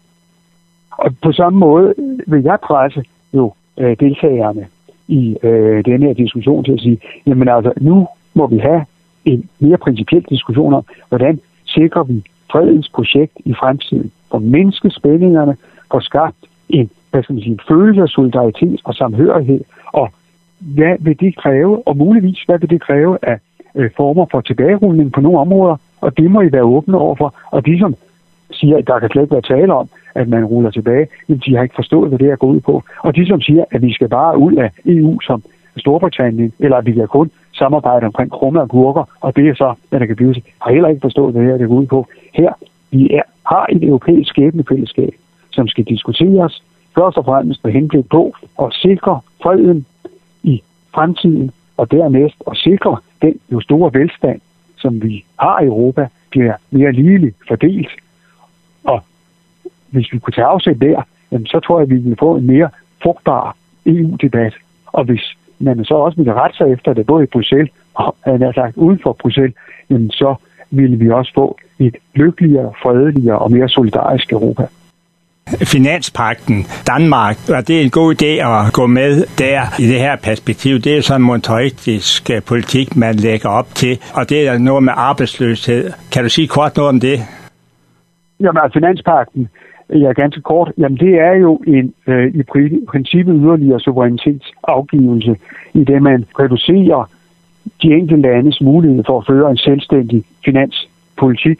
Og på samme måde vil jeg presse jo deltagerne i denne her diskussion til at sige, jamen altså, nu må vi have en mere principiel diskussion om, hvordan sikrer vi fredens projekt i fremtiden, for mindske spændingerne, for skabt en følelse af solidaritet og samhørighed, og hvad vil det kræve, og muligvis hvad vil det kræve af former for tilbagerulning på nogle områder, og det må I være åbne overfor, og de som siger, at der kan slet ikke være tale om, at man ruller tilbage, jamen de har ikke forstået, hvad det er gået ud på, og de som siger, at vi skal bare ud af EU som Storbritannien, eller at vi kan kun samarbejde omkring krumme og gurker, og det er så, hvad der kan blive, har heller ikke forstået, hvad det her det går ud på. Her, vi har et europæisk skæbnefællesskab, som skal diskuteres, først og fremmest med henblik på at sikre freden i fremtiden, og dernæst at sikre den jo store velstand, som vi har i Europa, bliver mere ligeligt fordelt. Og hvis vi kunne tage afsæt der, så tror jeg, at vi vil få en mere frugtbar EU-debat. Og hvis man så også ville rette sig efter det, både i Bruxelles og uden for Bruxelles, så ville vi også få et lykkeligere, fredeligere og mere solidarisk Europa. Finanspagten, Danmark, var det en god idé at gå med der i det her perspektiv? Det er sådan en monetaristisk politik, man lægger op til, og det er noget med arbejdsløshed. Kan du sige kort noget om det? Jamen, altså, finanspagten, ganske kort, jamen det er jo en i princippet yderligere suverænitetsafgivelse, i det man reducerer de enkelte landes mulighed for at føre en selvstændig finanspolitik.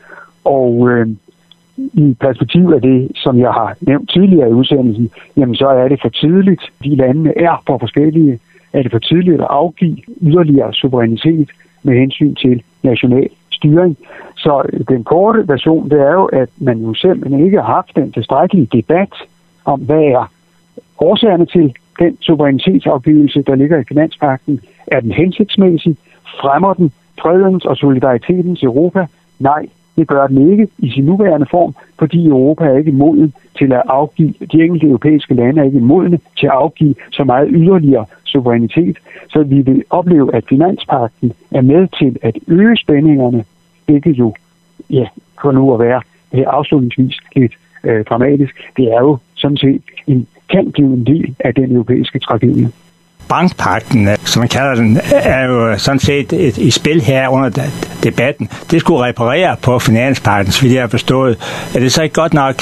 Og i perspektiv af det, som jeg har nævnt tidligere i udsendelsen, jamen så er det for tidligt. De lande er for forskellige. Er det for tidligt at afgive yderligere suverænitet med hensyn til national styring. Så den korte version, det er jo, at man jo simpelthen ikke har haft den tilstrækkelige debat om, hvad er årsagerne til den suverænitetsafgivelse, der ligger i finanspagten. Er den hensigtsmæssig? Fremmer den fredens og solidaritetens Europa? Nej, det gør den ikke i sin nuværende form, fordi Europa er ikke moden til at afgive, de enkelte europæiske lande er ikke modne til at afgive så meget yderligere suverænitet. Så vi vil opleve, at finanspagten er med til at øge spændingerne, hvilket jo, for nu at være afslutningsvis lidt dramatisk, det er jo sådan set kan blive en del af den europæiske tragedie. bankpagten, som man kalder den, er jo sådan set et spil her under debatten. Det skulle reparere på finanspagten, så vidt jeg har forstået. Er det så ikke godt nok?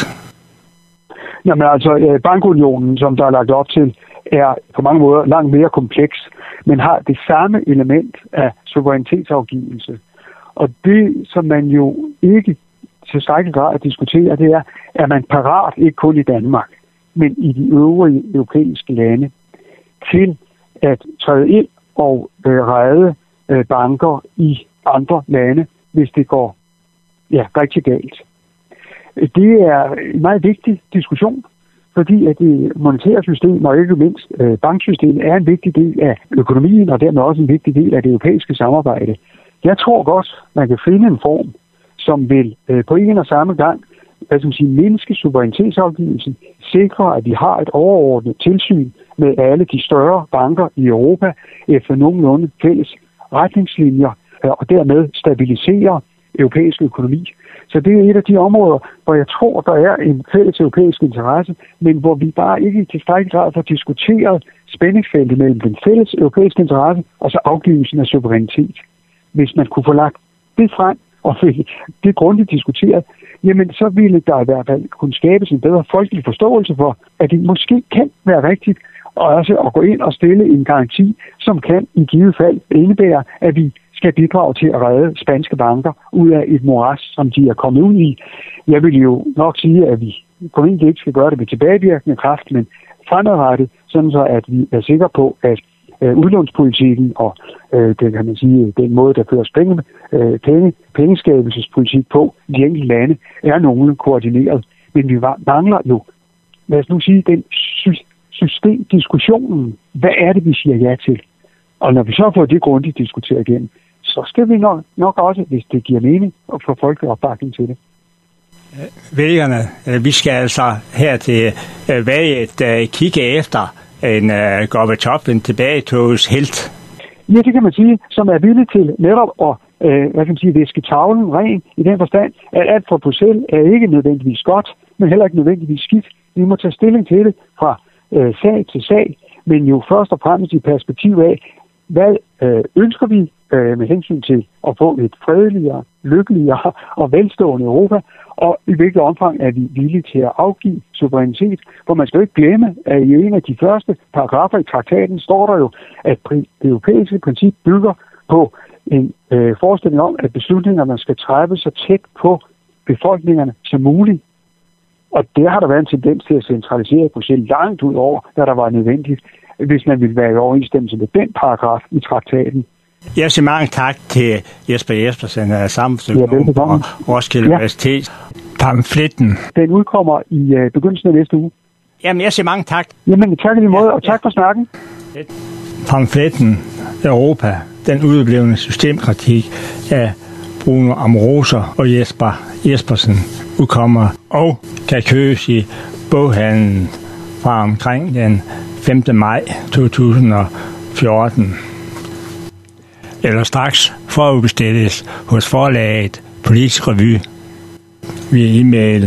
Jamen altså, bankunionen, som der er lagt op til, er på mange måder langt mere kompleks, men har det samme element af suverænitetsafgivelse. Og det, som man jo ikke tilstrækkeligt grad at diskutere, det er man parat, ikke kun i Danmark, men i de øvrige europæiske lande, til at træde ind og redde banker i andre lande, hvis det går rigtig galt. Det er en meget vigtig diskussion, fordi at det monetære system og ikke mindst banksystemet er en vigtig del af økonomien og dermed også en vigtig del af det europæiske samarbejde. Jeg tror godt, man kan finde en form, som vil på en og samme gang mindske suverænitetsafgivelsen, sikre, at vi har et overordnet tilsyn med alle de større banker i Europa efter nogenlunde fælles retningslinjer, og dermed stabilisere europæisk økonomi. Så det er et af de områder, hvor jeg tror, der er en fælles europæisk interesse, men hvor vi bare ikke i tilstrækkelig grad får diskuteret spændingsfeltet mellem den fælles europæiske interesse og så afgivelsen af suverænitet. Hvis man kunne få lagt det frem, og det er grundigt diskuteret, jamen så ville der i hvert fald kunne skabes en bedre folkelig forståelse for, at det måske kan være rigtigt, og også at gå ind og stille en garanti, som kan i givet fald indebære, at vi skal bidrage til at redde spanske banker ud af et moras, som de er kommet ud i. Jeg vil jo nok sige, at vi formentlig ikke skal gøre det med tilbagevirkende kraft, men fremadrettet, sådan så at vi er sikre på, at udlånspolitikken og det kan man sige, den måde, der føres pengeskabelsespolitik på i de enkelte lande, er nogenlunde koordineret. Men vi mangler jo, lad os nu sige, den systemdiskussionen. Hvad er det, vi siger ja til? Og når vi så får det grundigt diskuteret igen, så skal vi nok også, hvis det giver mening, at få folkelig opbakning til det. Vælgerne, vi skal altså her til valget kigge efter en Gorbachev, en tilbagetogs helt. Ja, det kan man sige, som er villig til netop at viske tavlen ren i den forstand, at alt fra Bruxelles er ikke nødvendigvis godt, men heller ikke nødvendigvis skidt. Vi må tage stilling til det fra sag til sag, men jo først og fremmest i perspektiv af, hvad ønsker vi med hensyn til at få et fredeligere, lykkeligere og velstående Europa, og i hvilket omfang er vi villige til at afgive suverænitet. For man skal jo ikke glemme, at i en af de første paragrafer i traktaten står der jo, at det europæiske princip bygger på en forestilling om, at beslutningerne skal træffes så tæt på befolkningerne som muligt. Og der har der været en tendens til at centralisere Bruxelles langt ud over, hvad der var nødvendigt, hvis man ville være i overensstemmelse med den paragraf i traktaten. Jeg siger mange tak til Jesper Jespersen, samfundsøkonom på Roskilde Universitet. Pamfletten. Den udkommer i begyndelsen af næste uge. Jamen, jeg siger mange tak. Jamen, tak i lige måde, og tak for snakken. Pamfletten Europa, den udeblevende systemkritik af Bruno Amoroso og Jesper Jespersen udkommer og kan købes i boghandlen fra omkring den 5. maj 2014. Eller straks forudbestilles hos forlaget Politisk Revy via e-mail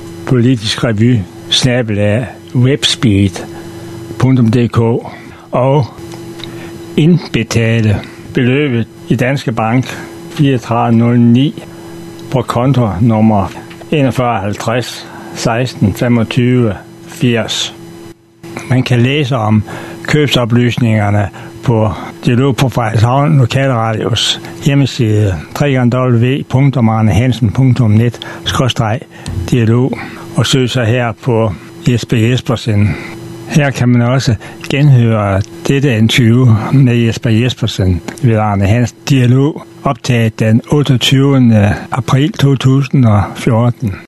politiskrevy@webspeed.dk og indbetale beløbet i Danske Bank 3409 på konto nummer 4150 16 25 80. Man kan læse om købsoplysningerne på Dialog på Frederikshavn Lokalradios hjemmeside www.arnehansen.net/dialog og søg sig her på Jesper Jespersen. Her kan man også genhøre dette interview med Jesper Jespersen ved Arne Hansen Dialog optaget den 28. april 2014.